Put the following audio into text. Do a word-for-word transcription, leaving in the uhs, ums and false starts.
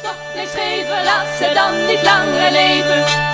Pas op, nee scheven, laat ze dan niet langer leven.